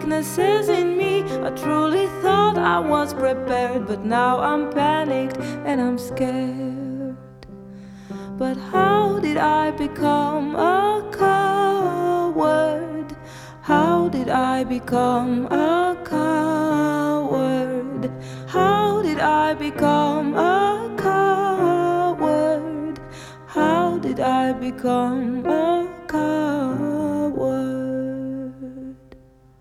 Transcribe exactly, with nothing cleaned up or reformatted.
weaknesses in me. I truly thought I was prepared, but now I'm panicked and I'm scared. But how did I become a coward? How did I become a coward? How did I become a coward? How did I become a coward?